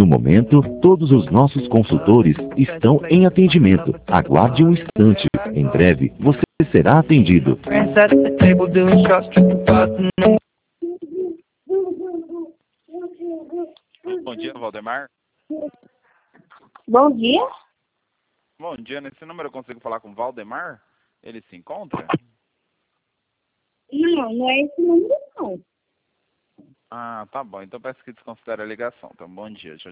momento, todos os nossos consultores estão em atendimento. Aguarde um instante. Em breve, você será atendido. Bom dia, Valdemar. Bom dia. Bom dia, nesse número eu consigo falar com o Valdemar? Ele se encontra? Não, não é esse número, não. Ah, tá bom. Então peço que desconsidere a ligação. Então, bom dia.